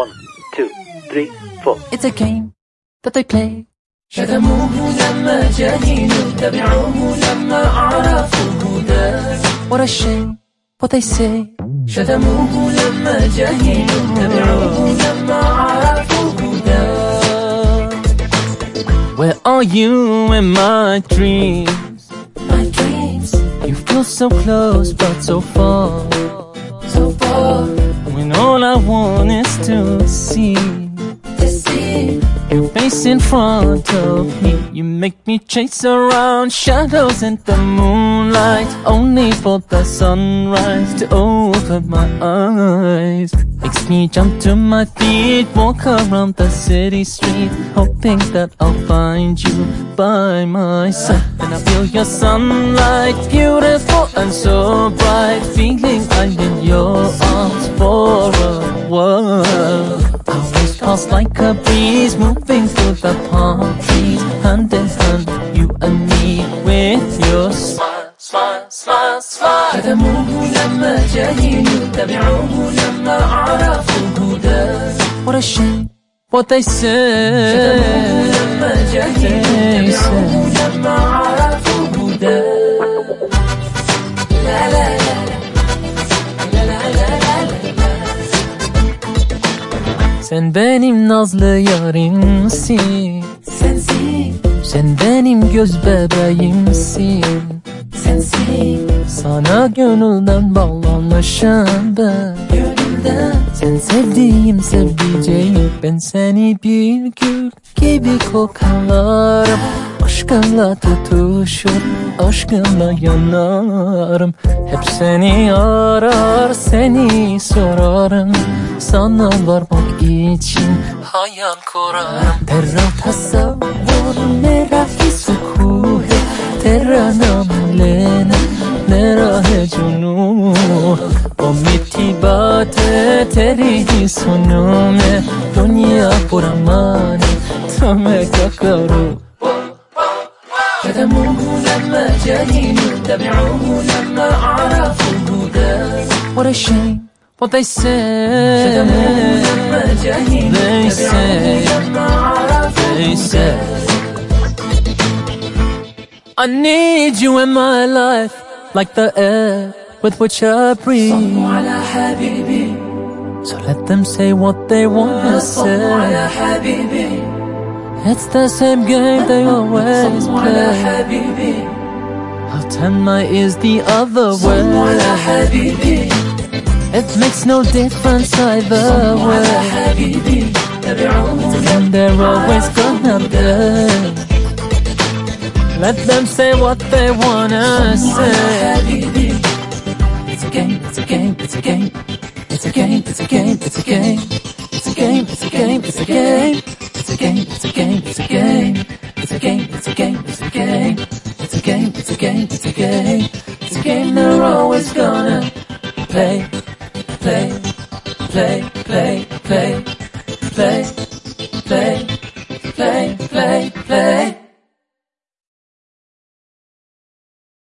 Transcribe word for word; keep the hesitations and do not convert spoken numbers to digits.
One, two, three, four. It's a game that they play. شتموه لما جهلوا تبعوه لما عرفوا الهدى. What a shame what they say. شتموه لما جهلوا تبعوه لما عرفوا الهدى. Where are you in my dreams? My dreams. You feel so close but so far. So far. When all I want is to see. To see. Your face in front of me. You make me chase around shadows in the moonlight, only for the sunrise to open my eyes. Makes me jump to my feet, walk around the city street, hoping that I'll find you by my side. And I feel your sunlight, beautiful and so bright, feeling I'm in your arms for a while. I was tossed like a breeze, moving through the palm trees, hand in hand, you and me, with your smile, smile, smile, smile. شتموه لما جهلوا تبعوه لما عرفوا الهدى. What a shame what they say. شتموه لما جهلوا تبعوه لما عرفوا الهدى. لا لا لا لا لا لا لا لا. Sen benim nazlı yarimsin. Sensin. Sen benim göz bebeğimsin. Sensin. Sana gönülden bağlanmışım ben. Gönülden. Sen sevdiğim sevdiceğim. Ben seni bir gül gibi kokarlarım. Aşkınla tutuşur, aşkınla yanarım. Hep seni arar, seni sorarım. Sana varmak için hayal kurarım. Terra tasavvur, nera hisukuhe, terra namlene, nera hecunu. O mitibate teri hisunume, dunya puramane, tame kakaru. شتموه لما جهلوا تبعوه لما عرفوا الهدى. What a shame what they say. شتموه لما جهلوا They تبعوه say, لما عرفوا they الهدى. say, I need you in my life, like the air with which I breathe. صلوا على حبيبي. So let them say what they wanna صلوا على say. حبيبي. It's the same game they always صلوا على play. حبيبي. I'll turn my ears the other صلوا على way. حبيبي. It makes no difference either صلوا على way. حبيبي. تبعوه And they're always gonna be. Let them say what they wanna say. حبيبي. It's a game, it's a game, it's a game. It's a game, it's a game, it's a game. It's a game, it's a game, it's a game. It's a game, it's a game, it's a game. It's a game, it's a game, it's a game. It's a game, it's a game, it's a game. It's a game they're always gonna play, play, play, play, play, play, play.